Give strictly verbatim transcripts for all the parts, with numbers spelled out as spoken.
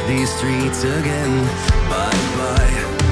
these streets again. Bye bye.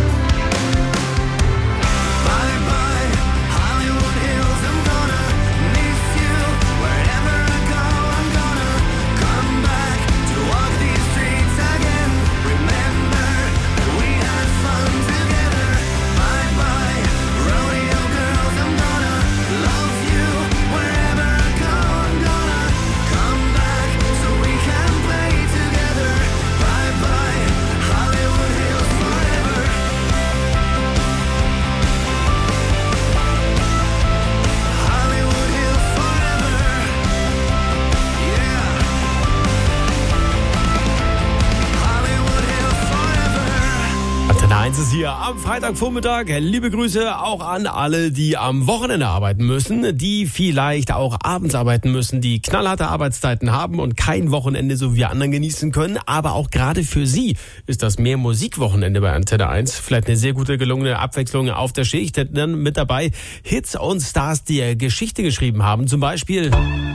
eins ist hier am Freitagvormittag. Liebe Grüße auch an alle, die am Wochenende arbeiten müssen, die vielleicht auch abends arbeiten müssen, die knallharte Arbeitszeiten haben und kein Wochenende so wie wir anderen genießen können. Aber auch gerade für Sie ist das mehr Musikwochenende bei Antenne eins vielleicht eine sehr gute gelungene Abwechslung auf der Schicht. Dann mit dabei Hits und Stars, die Geschichte geschrieben haben. Zum Beispiel...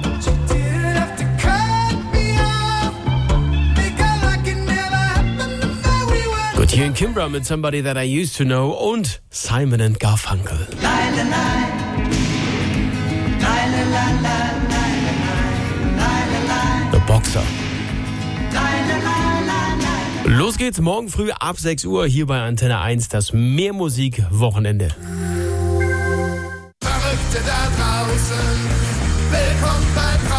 Hier in Kimbra mit Somebody That I Used to Know und Simon and Garfunkel. The Boxer. Los geht's morgen früh ab sechs Uhr hier bei Antenne eins, das Mehrmusik-Wochenende. Verrückte da draußen, willkommen beim Preis.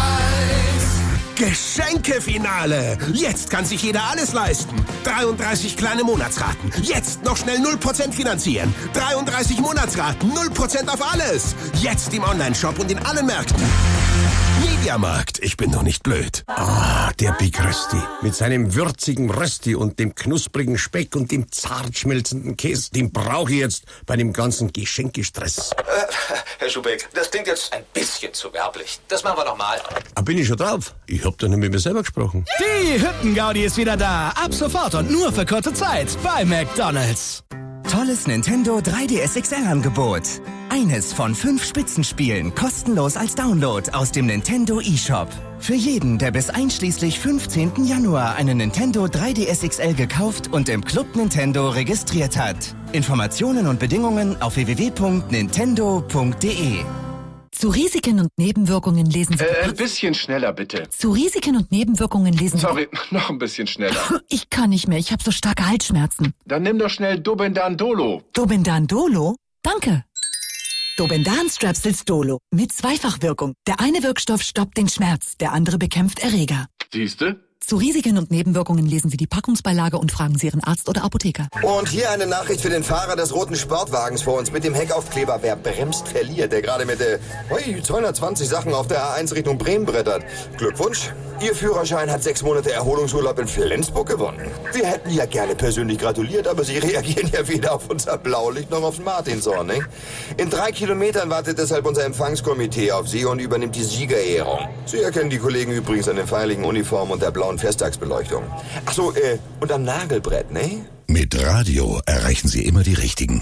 Geschenkefinale! Jetzt kann sich jeder alles leisten. dreiunddreißig kleine Monatsraten. Jetzt noch schnell null Prozent finanzieren. dreiunddreißig Monatsraten, null Prozent auf alles. Jetzt im Onlineshop und in allen Märkten. Mediamarkt, ich bin doch nicht blöd. Ah, der Big Rösti. Mit seinem würzigen Rösti und dem knusprigen Speck und dem zart schmelzenden Käse, den brauche ich jetzt bei dem ganzen Geschenkestress. Äh, Herr Schubeck, das klingt jetzt ein bisschen zu werblich. Das machen wir noch mal. Ah, bin ich schon drauf? Ich hab doch nicht mit mir selber gesprochen. Die Hüttengaudi ist wieder da. Ab sofort und nur für kurze Zeit bei McDonald's. Tolles Nintendo drei D S X L-Angebot. Eines von fünf Spitzenspielen kostenlos als Download aus dem Nintendo eShop. Für jeden, der bis einschließlich fünfzehnten Januar einen Nintendo drei D S X L gekauft und im Club Nintendo registriert hat. Informationen und Bedingungen auf w w w punkt nintendo punkt d e. Zu Risiken und Nebenwirkungen lesen Sie... Äh, ein bisschen schneller, bitte. Zu Risiken und Nebenwirkungen lesen Sie... Sorry, noch ein bisschen schneller. Ich kann nicht mehr, ich habe so starke Halsschmerzen. Dann nimm doch schnell Dobendan Dolo. Dobendan Dolo? Danke. Dobendan Strepsils Dolo. Mit Zweifachwirkung. Der eine Wirkstoff stoppt den Schmerz, der andere bekämpft Erreger. Siehste? Zu Risiken und Nebenwirkungen lesen Sie die Packungsbeilage und fragen Sie Ihren Arzt oder Apotheker. Und hier eine Nachricht für den Fahrer des roten Sportwagens vor uns mit dem Heckaufkleber. Wer bremst, verliert. Der gerade mit der ui, zweihundertzwanzig Sachen auf der A eins Richtung Bremen brettert. Glückwunsch. Ihr Führerschein hat sechs Monate Erholungsurlaub in Flensburg gewonnen. Wir hätten ja gerne persönlich gratuliert, aber Sie reagieren ja weder auf unser Blaulicht noch aufs Martinshorn, ne? In drei Kilometern wartet deshalb unser Empfangskomitee auf Sie und übernimmt die Siegerehrung. Sie erkennen die Kollegen übrigens an den feierlichen Uniformen und der blauen Festtagsbeleuchtung. Ach so, äh, und am Nagelbrett, ne? Mit Radio erreichen Sie immer die Richtigen.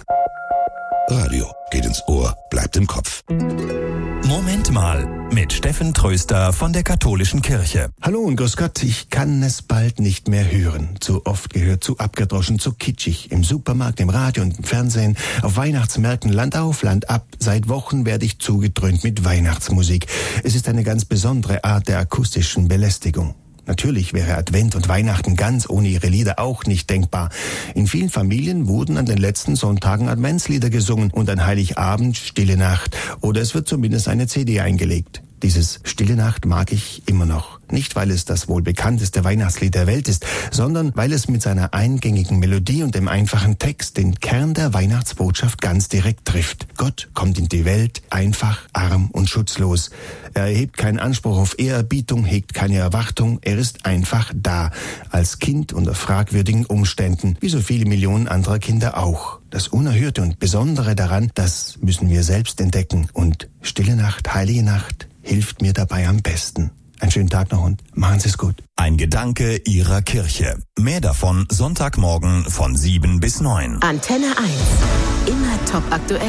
Radio geht ins Ohr, bleibt im Kopf. Moment mal, mit Steffen Tröster von der Katholischen Kirche. Hallo und grüß Gott, ich kann es bald nicht mehr hören. Zu oft gehört, zu abgedroschen, zu kitschig. Im Supermarkt, im Radio und im Fernsehen, auf Weihnachtsmärkten, Land auf, Land ab. Seit Wochen werde ich zugedröhnt mit Weihnachtsmusik. Es ist eine ganz besondere Art der akustischen Belästigung. Natürlich wäre Advent und Weihnachten ganz ohne ihre Lieder auch nicht denkbar. In vielen Familien wurden an den letzten Sonntagen Adventslieder gesungen und an Heiligabend Stille Nacht. Oder es wird zumindest eine C D eingelegt. Dieses Stille Nacht mag ich immer noch. Nicht, weil es das wohl bekannteste Weihnachtslied der Welt ist, sondern weil es mit seiner eingängigen Melodie und dem einfachen Text den Kern der Weihnachtsbotschaft ganz direkt trifft. Gott kommt in die Welt, einfach, arm und schutzlos. Er erhebt keinen Anspruch auf Ehrerbietung, hegt keine Erwartung, er ist einfach da, als Kind unter fragwürdigen Umständen, wie so viele Millionen anderer Kinder auch. Das Unerhörte und Besondere daran, das müssen wir selbst entdecken. Und Stille Nacht, Heilige Nacht hilft mir dabei am besten. Einen schönen Tag noch und machen Sie es gut. Ein Gedanke Ihrer Kirche. Mehr davon Sonntagmorgen von sieben bis neun. Antenne eins. Immer top aktuell.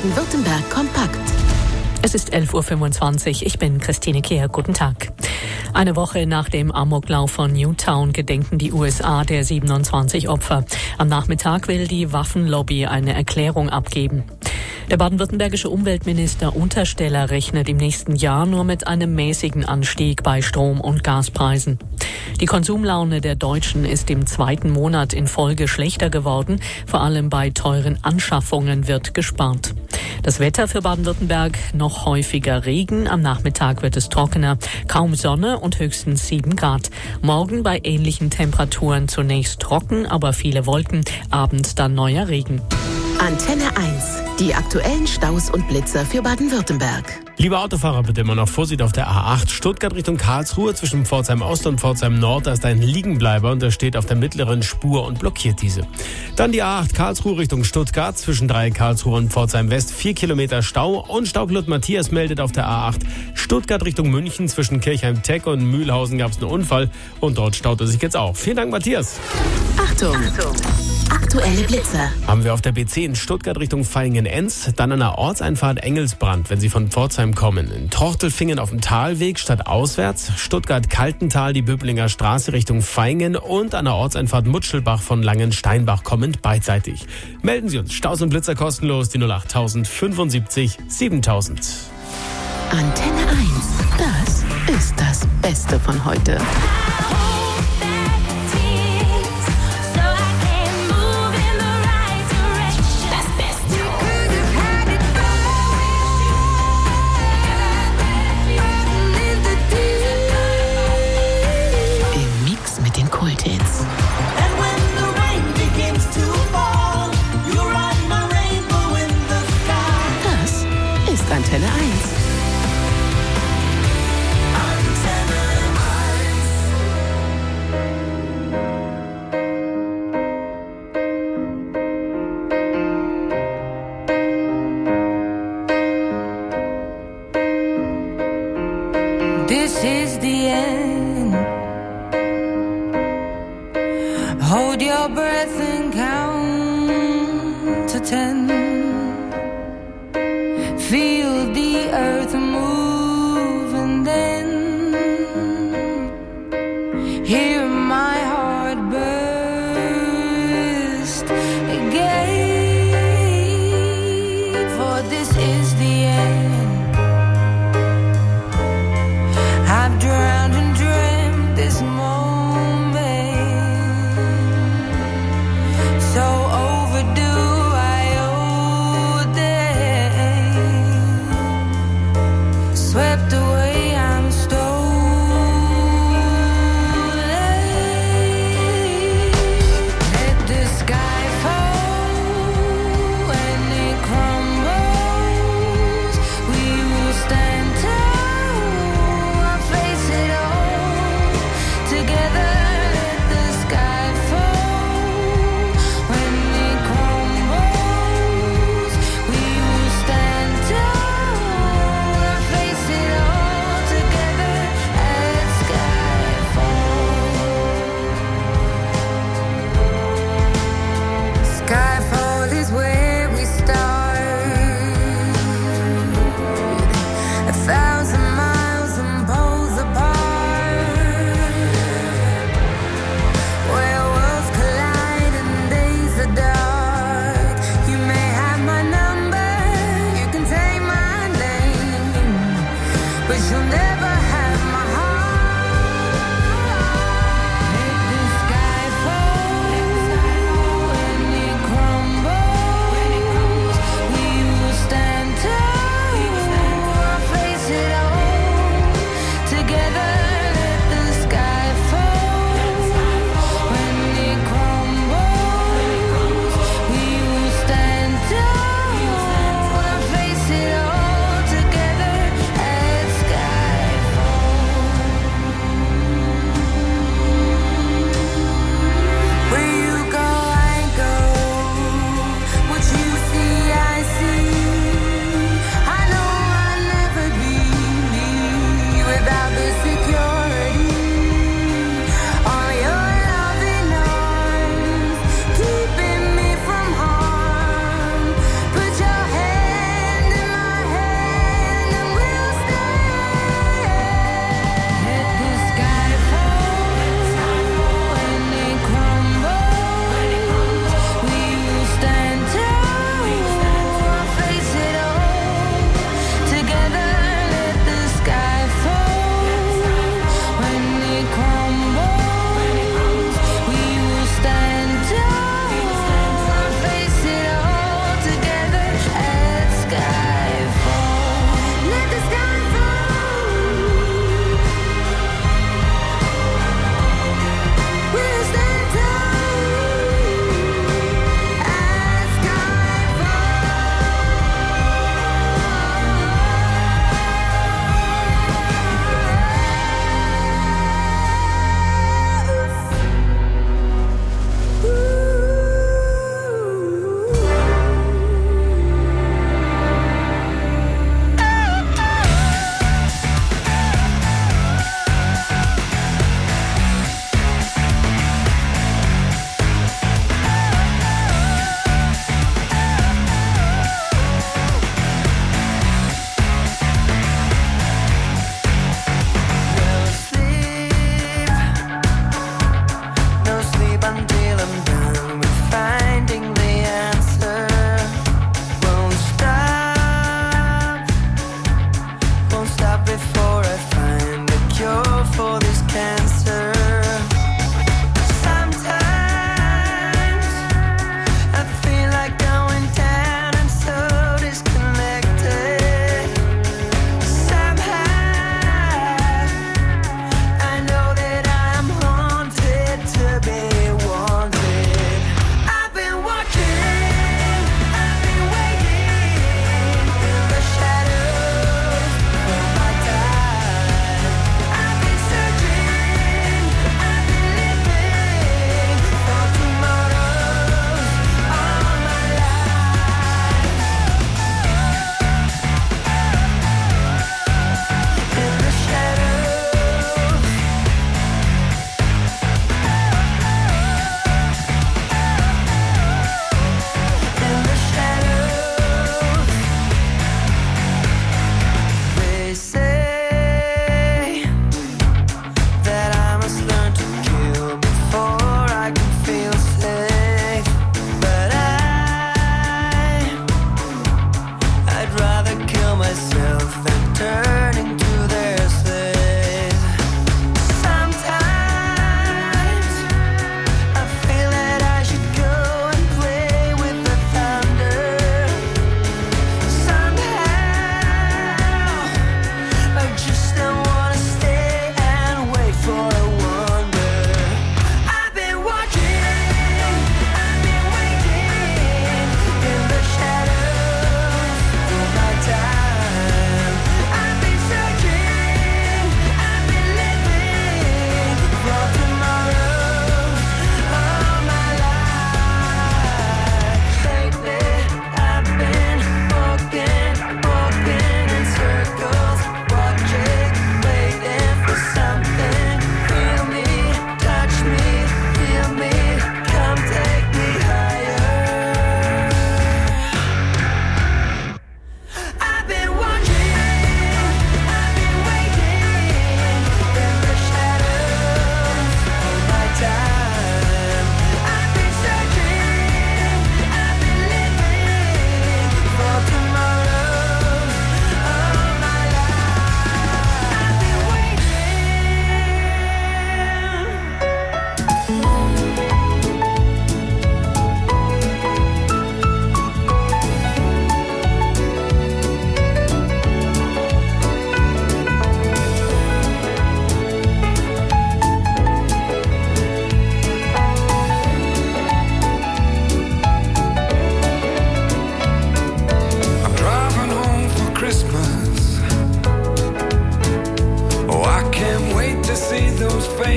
Baden-Württemberg kompakt. Es ist elf Uhr fünfundzwanzig. Ich bin Christine Kehr. Guten Tag. Eine Woche nach dem Amoklauf von Newtown gedenken die U S A der siebenundzwanzig Opfer. Am Nachmittag will die Waffenlobby eine Erklärung abgeben. Der baden-württembergische Umweltminister Untersteller rechnet im nächsten Jahr nur mit einem mäßigen Anstieg bei Strom- und Gaspreisen. Die Konsumlaune der Deutschen ist im zweiten Monat in Folge schlechter geworden. Vor allem bei teuren Anschaffungen wird gespart. Das Wetter für Baden-Württemberg: noch häufiger Regen. Am Nachmittag wird es trockener, kaum Sonne und höchstens sieben Grad. Morgen bei ähnlichen Temperaturen zunächst trocken, aber viele Wolken. Abends dann neuer Regen. Antenne eins. Die aktuellen Staus und Blitzer für Baden-Württemberg. Liebe Autofahrer, bitte immer noch Vorsicht auf der A acht Stuttgart Richtung Karlsruhe zwischen Pforzheim Ost und Pforzheim Nord. Da ist ein Liegenbleiber und der steht auf der mittleren Spur und blockiert diese. Dann die A acht Karlsruhe Richtung Stuttgart zwischen Dreieck Karlsruhe und Pforzheim West. Vier Kilometer Stau und Staupilot Matthias meldet auf der A acht Stuttgart Richtung München zwischen Kirchheim-Teck und Mühlhausen gab es einen Unfall und dort staut es sich jetzt auch. Vielen Dank, Matthias. Achtung! Achtung. Aktuelle Blitzer. Haben wir auf der B zehn Stuttgart Richtung Vaihingen-Enz, dann an der Ortseinfahrt Engelsbrand, wenn Sie von Pforzheim kommen. In Torchtelfingen auf dem Talweg statt auswärts, Stuttgart-Kaltental die Böblinger Straße Richtung Vaihingen und an der Ortseinfahrt Mutschelbach von Langensteinbach kommend beidseitig. Melden Sie uns, Staus und Blitzer kostenlos, die null acht fünfundsiebzig siebentausend. Antenne eins, das ist das Beste von heute. Kulthits. Das ist Antenne eins. This is the end. Hold your breath and count to ten. Feel the earth move and then hear my heart burst again. For this is the end. I've drowned and dreamt this moment. So overdue, I owe them.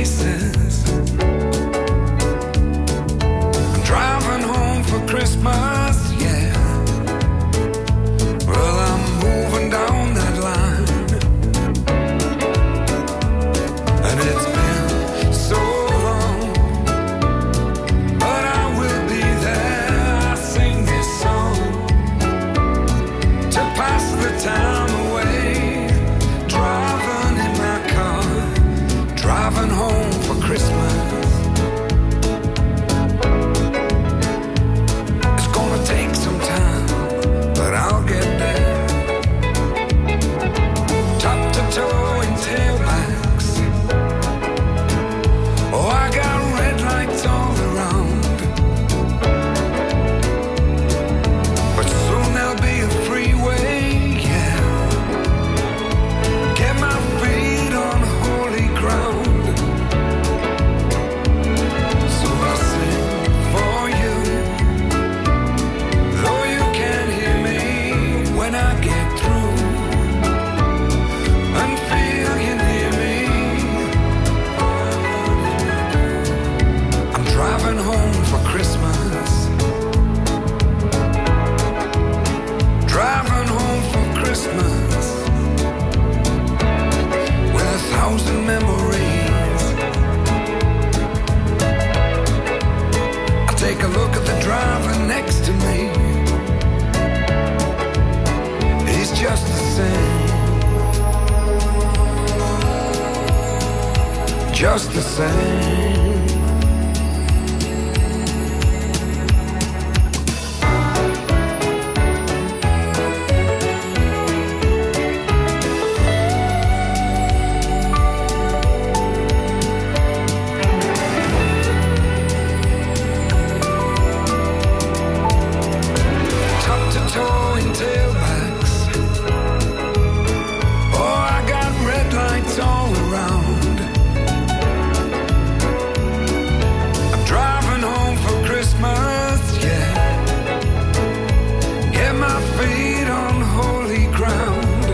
faces. I'm driving home for Christmas, yeah. Well, I'm moving down that line, and it's been so long, but I will be there. I sing this song to pass the time away, driving in my car, driving home for Christmas. It's gonna take some time, but I'll get there. Top to toe in tailbacks. Oh, I got red lights all around, but soon there'll be a freeway, yeah. Get my feet on holy ground. So I'll sing for you, though you can't hear me when I get through, and feel you near me. I'm driving home for Christmas, driving home for Christmas, with a thousand memories. I take a look at the driver next to me. He's just the same, just the same. Top to toe in tailbacks. Oh, I got red lights all around. I'm driving home for Christmas, yeah. Get my feet on holy ground.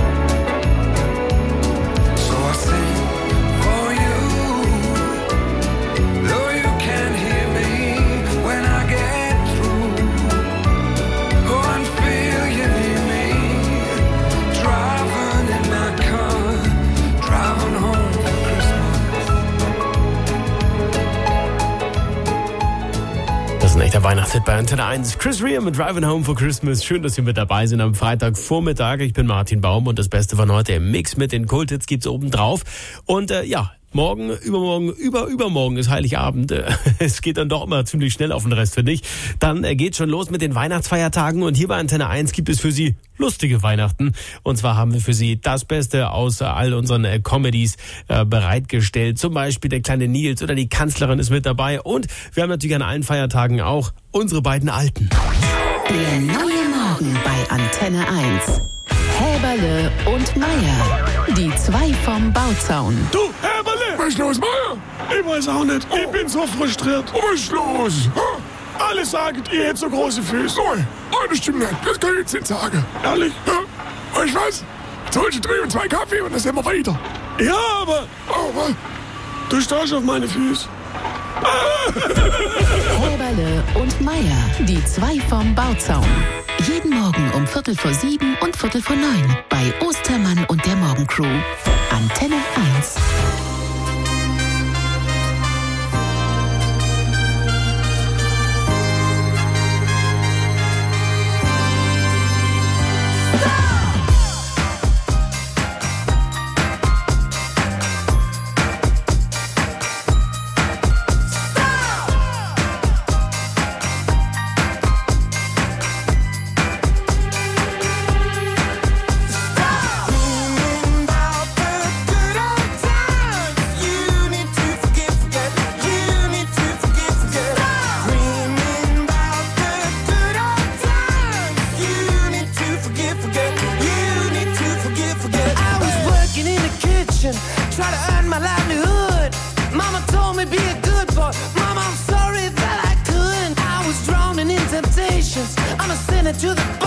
So I sing for you, though you can't hear me when I get through. Go and feel you near me, driving in my car, driving home for Christmas. Das ist ein echter Weihnachtshit bei Antenne eins. Chris Rea mit Driving Home for Christmas. Schön, dass Sie mit dabei sind am Freitagvormittag. Ich bin Martin Baum und das Beste von heute im Mix mit den Kulthits gibt's oben drauf. Und äh, ja, morgen, übermorgen, über, übermorgen ist Heiligabend. Es geht dann doch immer ziemlich schnell auf den Rest, finde ich. Dann äh, geht's schon los mit den Weihnachtsfeiertagen und hier bei Antenne eins gibt es für Sie lustige Weihnachten. Und zwar haben wir für Sie das Beste aus äh, all unseren äh, Comedies äh, bereitgestellt. Zum Beispiel der kleine Nils oder die Kanzlerin ist mit dabei. Und wir haben natürlich an allen Feiertagen auch unsere beiden Alten. Der neue Morgen bei Antenne eins. Häberle und Meier. Die zwei vom Bauzaun. Du, Häberle! Was ist los, Meier? Ich weiß auch nicht. Ich bin so frustriert. Was ist los? Alle sagen, ihr hättet so große Füße. Oh, das stimmt nicht. Das kann ich jetzt nicht sagen. Ehrlich? Weißt du was? Jetzt holst du drei und zwei Kaffee und dann sind wir weiter. Ja, aber... Oh, du stehst auf meine Füße. Häberle und Meier. Die zwei vom Bauzaun. Jeden Morgen um Viertel vor sieben und Viertel vor neun bei Ostermann und der Morgencrew. Antenne eins. Try to earn my livelihood. Mama told me be a good boy. Mama, I'm sorry that I couldn't. I was drowning in temptations. I'm a sinner to the